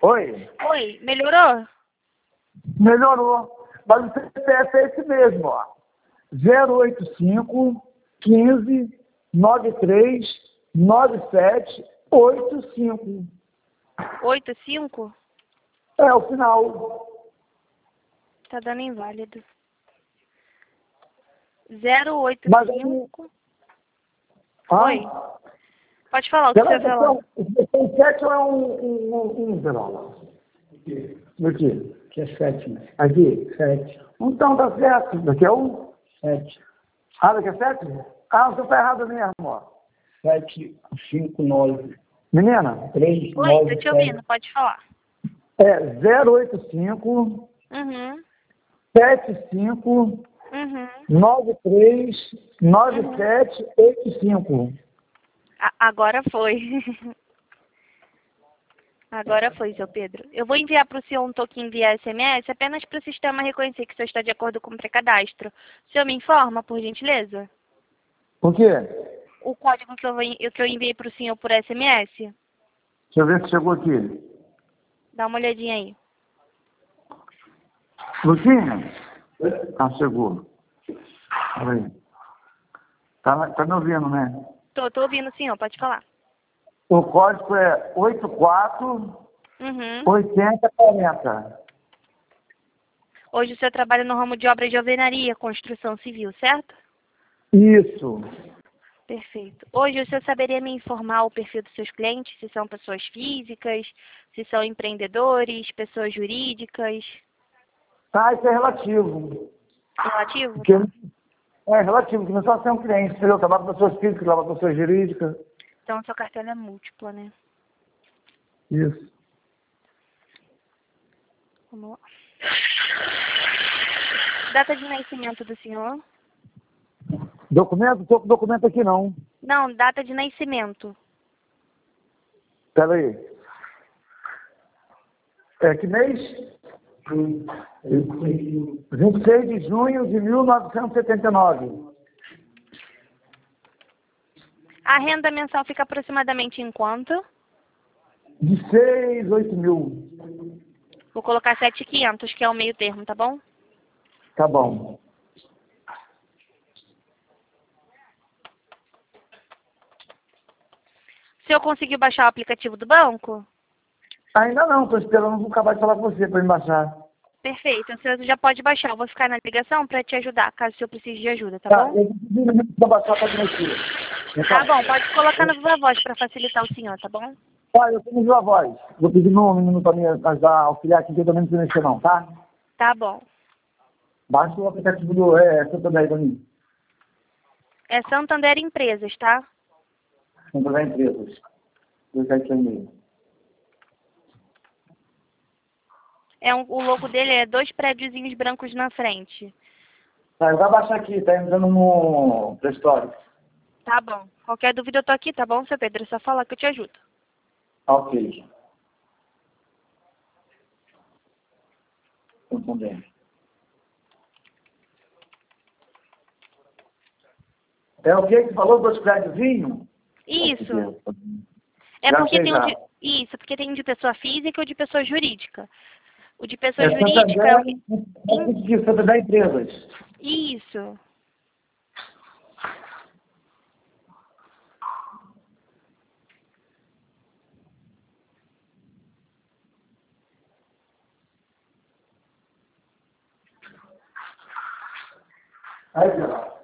Oi? Oi, melhorou? Melhorou. Mas o CPF é esse mesmo, ó. 085 15 93 97 85. 85? É o final. Tá dando inválido. Mas 085. ah, Oi. Pode falar o que você vai falar. O 7 ou é um Zerola? Aqui. Que é 7, né? Aqui? 7. Então tá certo. Daqui é 7. Ah, daqui é 7? Ah, você tá errado mesmo, ó. 7, 5, 9. Menina? 3, Oi, 9, tô te ouvindo, pode falar. É 085 Uhum. 75 Uhum. 93 97 85. Agora foi. Agora foi, seu Pedro. Eu vou enviar para o senhor um token via SMS apenas para o sistema reconhecer que o senhor está de acordo com o pré-cadastro. O senhor me informa, por gentileza? O quê? O código que eu enviei para o senhor por SMS? Deixa eu ver se chegou aqui. Dá uma olhadinha aí. Luquinha? Ah, chegou. Peraí. Tá me ouvindo, né? Tô ouvindo o senhor, pode falar. O código é 84 Uhum. 8040. Hoje o senhor trabalha no ramo de obra de alvenaria, construção civil, certo? Isso. Perfeito. Hoje o senhor saberia me informar o perfil dos seus clientes, se são pessoas físicas, se são empreendedores, pessoas jurídicas? Tá, isso é relativo. Relativo? Porque é relativo, que não só ser um cliente, entendeu? Trabalha com pessoas físicas, trabalha com pessoas jurídicas. Então, sua cartela é múltipla, né? Isso. Vamos lá. Data de nascimento do senhor? Documento? Tô com documento aqui não. Não, data de nascimento. Pera aí. É que mês? 26 de junho de 1979. A renda mensal fica aproximadamente em quanto? De 6, 8 mil. Vou colocar 7.500, que é o meio termo, tá bom? Tá bom. O senhor conseguiu baixar o aplicativo do banco? Ainda não, tô esperando acabar de falar com você para me baixar. Perfeito, o senhor já pode baixar. Eu vou ficar na ligação para te ajudar, caso o senhor precise de ajuda, tá Tá, bom? eu pedi um minuto para baixar para mexer. Tá bom, pode colocar no Viva Voz para facilitar o senhor, tá bom? Tá, eu tenho a voz. Vou pedir um menino para me ajudar a auxiliar aqui, que eu também não sei mexer não, tá? Tá bom. Baixa o aplicativo do Santander para mim. É Santander Empresas, tá? Santander Empresas. Eu quero que e-mail. O logo dele é 2 prédiozinhos brancos na frente. Tá, eu vou baixar aqui, tá entrando no Play Store. Tá bom. Qualquer dúvida eu tô aqui, tá bom, seu Pedro? É só falar que eu te ajudo. Ok. Santander. É o que que falou dos prédiozinhos? Isso. Já É porque sei, tem já. Isso, porque tem de pessoa física ou de pessoa jurídica. O de pessoa É jurídica é o que... Santander Empresas. Isso. Aí, ó.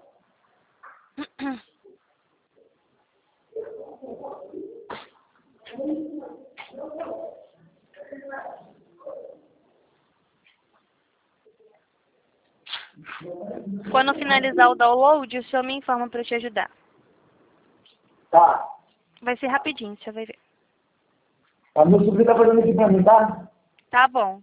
Quando finalizar o download, o senhor me informa para eu te ajudar. Tá. Vai ser rapidinho, você vai ver. A meu sobrinho tá fazendo aqui pra mim, tá? Tá bom.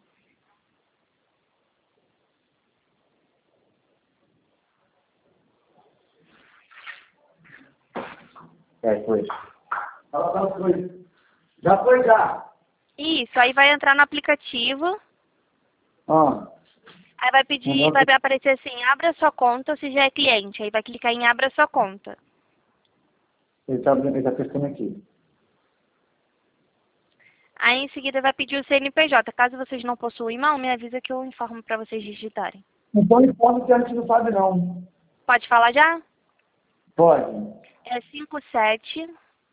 É, foi. Fala, foi. Já foi, já. Isso, aí vai entrar no aplicativo. Ah. Aí vai pedir, vai aparecer assim, abra sua conta se já é cliente. Aí vai clicar em abra sua conta. Ele tá pescando aqui. Aí em seguida vai pedir o CNPJ. Caso vocês não possuam em mão, me avisa que eu informo para vocês digitarem. Então informa que a gente não sabe não. Pode falar já? Pode. É 57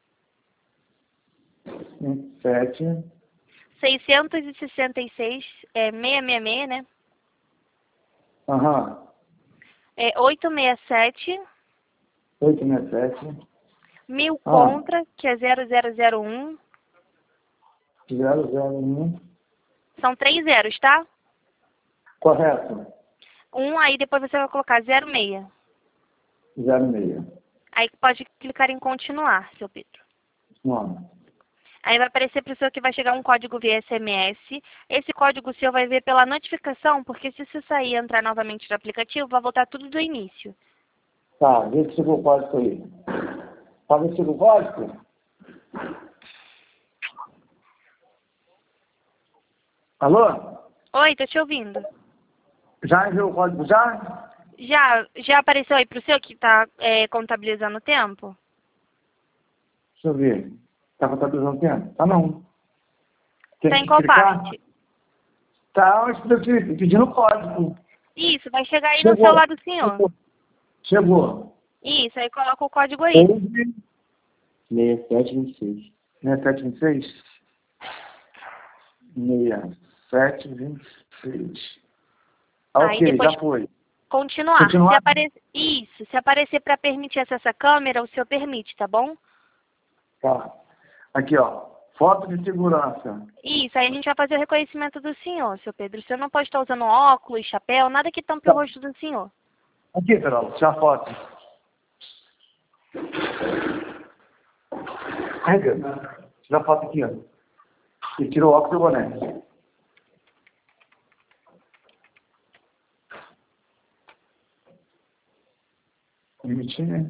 7, 666, 666, né? aham, 867, 867, 1000 contra, que é 0001. 001, São 3 zeros, tá? correto, Aí depois você vai colocar 06. 06, Aí pode clicar em continuar, seu Pedro. nome. Aí vai aparecer para o senhor que vai chegar um código via SMS. Esse código o senhor vai ver pela notificação, porque se você sair e entrar novamente no aplicativo, vai voltar tudo do início. Tá, vê se chegou o código aí. Tá vendo se chegou o código? Alô? Oi, tô te ouvindo. Já enviou o código já? Já apareceu aí para o senhor que está contabilizando o tempo? Deixa eu ver. Tá contabilizando o tempo? Tá não. Tem Está que em qual clicar? parte? Tá, eu estou pedindo o código. Isso, vai chegar aí no Chegou. celular do senhor. Chegou. Isso, aí coloca o código aí. 6726. 6726? 6726. Aí Ok, depois já foi. continuar. Continuar? Se aparecer para permitir acesso à câmera, o senhor permite, tá bom? Tá. Aqui, ó. Foto de segurança. Isso, aí a gente vai fazer o reconhecimento do senhor, seu Pedro. O senhor não pode estar usando óculos, chapéu, nada que tampe o rosto do senhor. Aqui, Carol, tira a foto. Pega. Tira a foto aqui, ó. E tira o óculos e o boné. Permitir, né?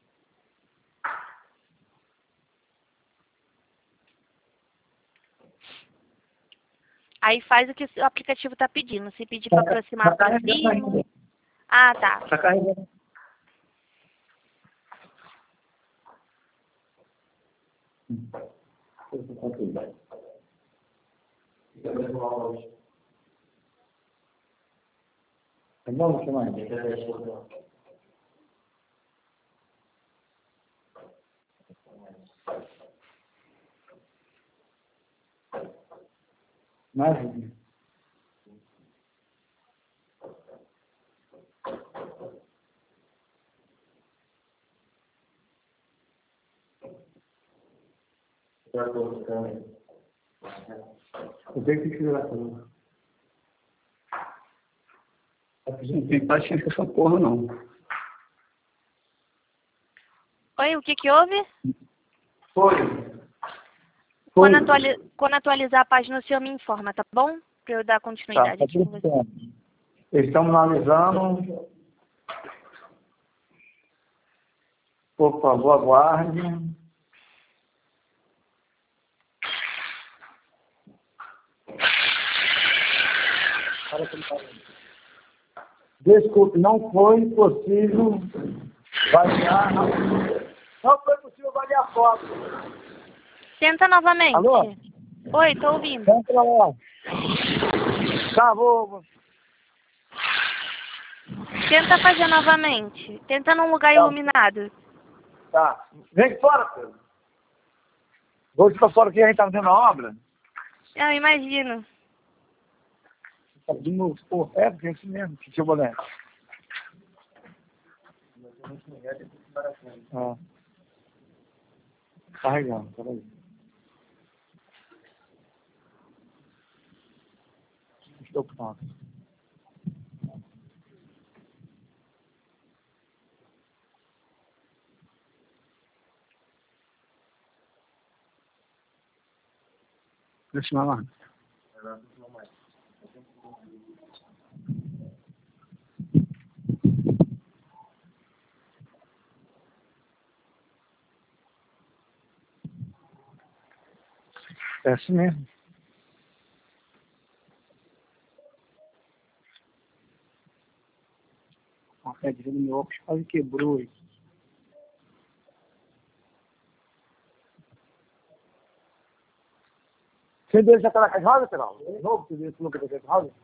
Aí faz o que o aplicativo está pedindo. Se pedir para aproximar, Tá carregando aproxima. ainda. Ah, tá. Tá carregando. Tá bom, deixa eu mais. Mais. Eu tenho que tirar tudo. Não tem paciência com essa porra, não. Oi, o que que houve? Foi. Quando atualizar a página, o senhor me informa, tá bom? Para eu dar Tá, continuidade tá aqui com tudo você. certo. Eles estão analisando. Por favor, aguarde. Desculpe, não foi possível variar. Não foi possível variar a foto. Tenta novamente. Alô? Oi, tô ouvindo. Entra lá. Tá, vou. Tenta fazer novamente. Tenta num lugar iluminado. Tá. Vem aqui fora, Pedro. Vou te pra fora aqui, a gente tá fazendo a obra. Eu imagino. Tá de novo, pô, porque é isso mesmo, que tinha o boné. Ah. Carregando, peraí. Estou pronto. Deixa eu lá. É assim mesmo. A pedrinha do meu óculos quase quebrou aí. Você deixa aquela caixa rosa, Peral? De novo, você deixa a caixa rosa?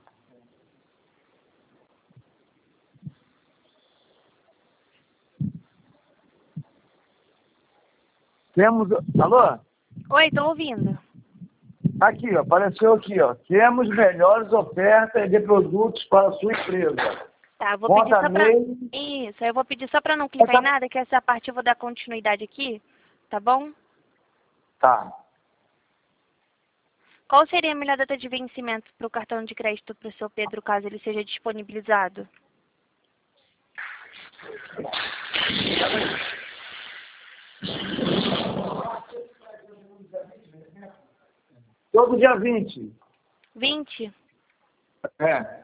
Temos... Alô? Oi, tô ouvindo. Aqui, ó, apareceu aqui, ó. Temos melhores ofertas de produtos para a sua empresa. Tá, eu vou Conta pedir só pra... nele. Isso, eu vou pedir só pra não clicar em nada, que essa parte eu vou dar continuidade aqui, tá bom? Tá. Qual seria a melhor data de vencimento para o cartão de crédito para o seu Pedro, caso ele seja disponibilizado? Todo dia 20. 20? É.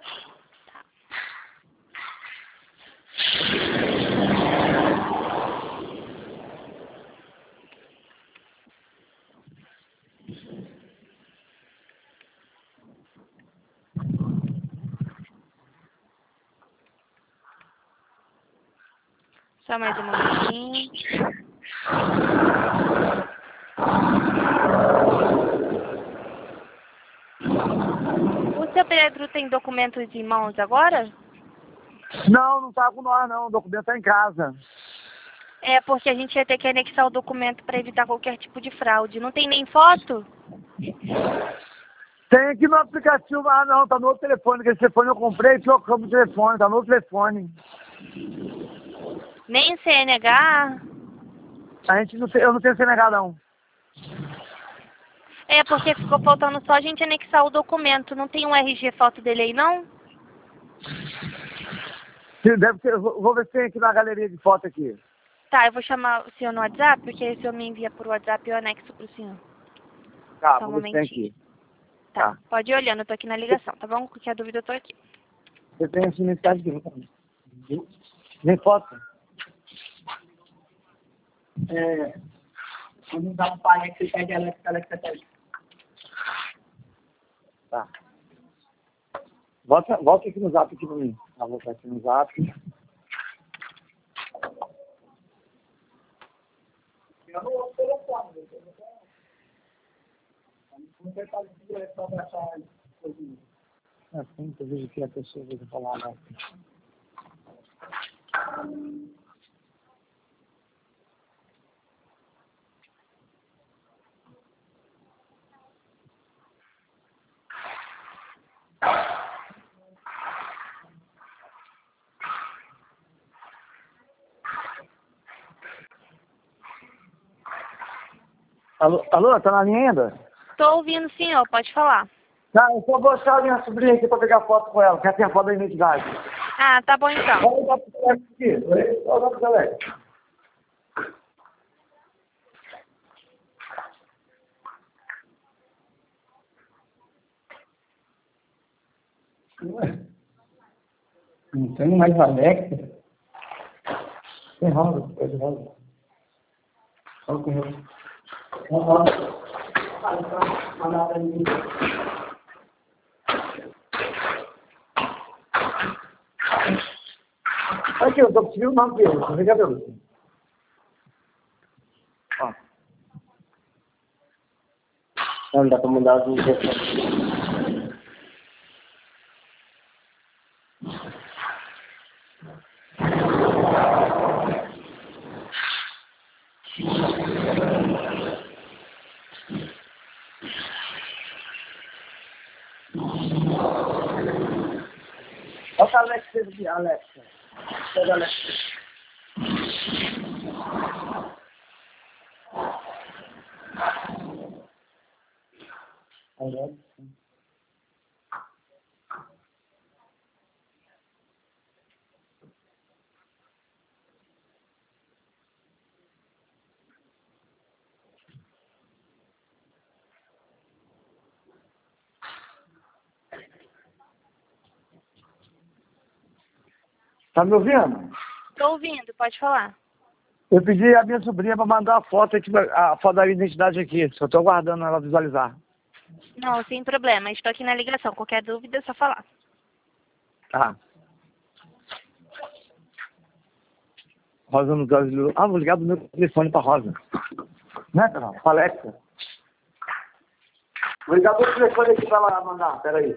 Só mais um momentinho. O seu Pedro tem documentos em mãos agora? Não, não tá com nós, não. O documento tá em casa. É porque a gente vai ter que anexar o documento para evitar qualquer tipo de fraude. Não tem nem foto? Tem aqui no aplicativo. Ah, não, tá no outro telefone. Esse telefone eu comprei e trocamos o telefone. Tá no outro telefone. Nem CNH? A gente não tem, eu não tenho CNH, não. É porque ficou faltando só a gente anexar o documento. Não tem um RG foto dele aí, não? Deve ter, vou ver se tem aqui na galeria de foto aqui. Tá, eu vou chamar o senhor no WhatsApp, porque se o senhor me envia por WhatsApp, eu anexo pro senhor. Tá, Só um vou ver se tem momentinho. aqui. Tá, Tá. pode ir olhando, eu tô aqui na ligação, tá bom? Qualquer dúvida eu tô aqui. Você tem essa mensagem aqui. Nem foto? Vamos dar um pai aqui, pede Alexa. Tá. Volta aqui no zap aqui pra mim. Vou voltar aqui no zap. Eu não uso telefone, não tem para direito para abraçar ele. Assim, eu vejo que a pessoa vai falar, né? Alô, tá na linha ainda? Tô ouvindo, senhor, pode falar. Tá, eu só vou achar a minha sobrinha aqui pra pegar foto com ela, quer ter a foto da identidade. Ah, tá bom então. Vamos dar pro Alex aqui. Vamos dar pro Alex. Não tem mais Alexa? Tem rosa, pode rosa. Só com ele. Rosa. Mandar para mim. Aqui, eu tô conseguindo o nome dele, não fica vendo. Ó. Não dá para mandar as informações. Olha o Alex fez aqui, Alexa. Pega a Alexa. Alexa. Tá me ouvindo? Tô ouvindo, pode falar. Eu pedi a minha sobrinha para mandar a foto aqui, a foto da identidade aqui. Só estou aguardando ela visualizar. Não, sem problema, estou aqui na ligação. Qualquer dúvida é só falar. Tá. Rosa no Brasil. Ah, vou ligar do meu telefone para Rosa. Né, Carol? Alexa. Vou ligar o telefone aqui para ela mandar, peraí.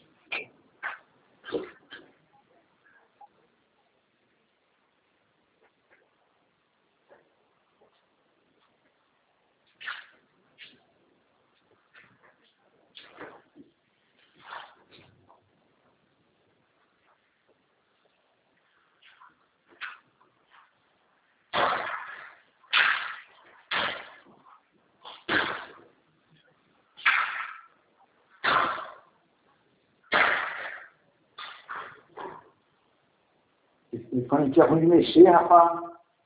Esse telefone aqui é ruim de mexer, rapaz.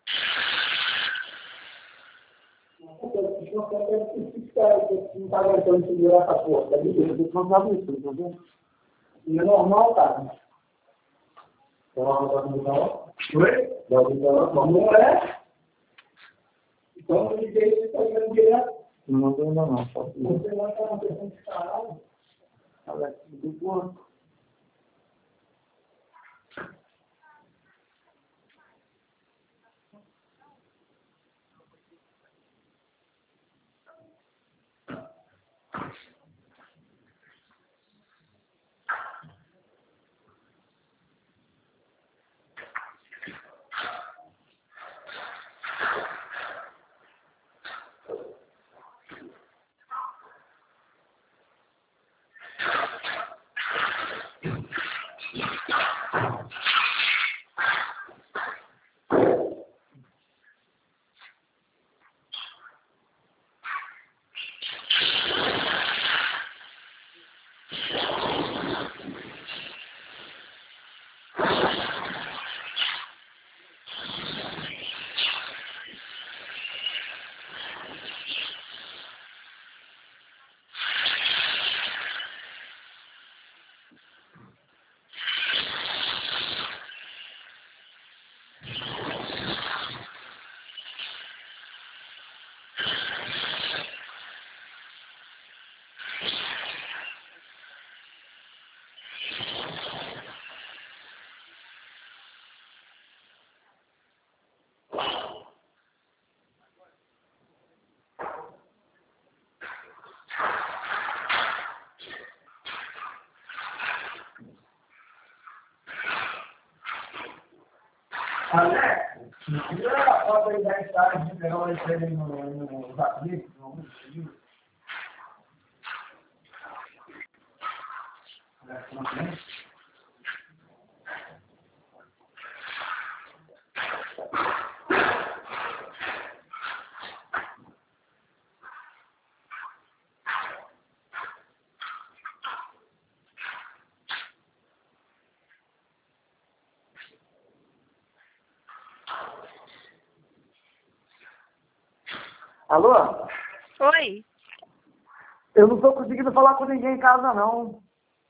Não tá aguentando segurar essa porra. Não sabe isso, tá vendo? E é normal, cara. Oi? Não é? Então eu liguei e está vendo direto. Não mandou ainda não. Você vai estar na questão de caralho. Olha aqui, do porco. Alex, tira a foto aí da estágio, liberou isso aí no Zap, vamos seguir. Alex, não tem? Alô? Oi. Eu não estou conseguindo falar com ninguém em casa, não.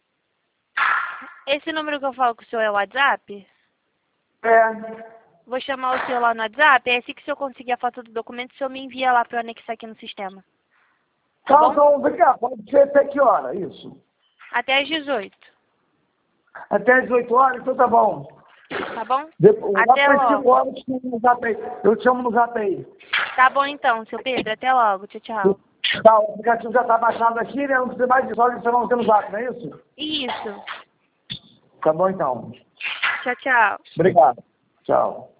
Esse número que eu falo com o senhor é o WhatsApp? É. Vou chamar o senhor lá no WhatsApp. É assim que o senhor conseguir a foto do documento, o senhor me envia lá para eu anexar aqui no sistema. Tá bom? Então, vem cá, pode ser até que hora, isso? Até às 18. Até às 18 horas, então tá bom. Tá bom? Lá Até para as logo. 5 horas eu te chamo no Zap aí. Tá bom então, seu Pedro. Até logo. Tchau, tchau. Tá, o aplicativo já está baixado aqui, né? Não precisa mais de só adicionar você no Zap, não é isso? Isso. Tá bom então. Tchau, tchau. Obrigado. Tchau.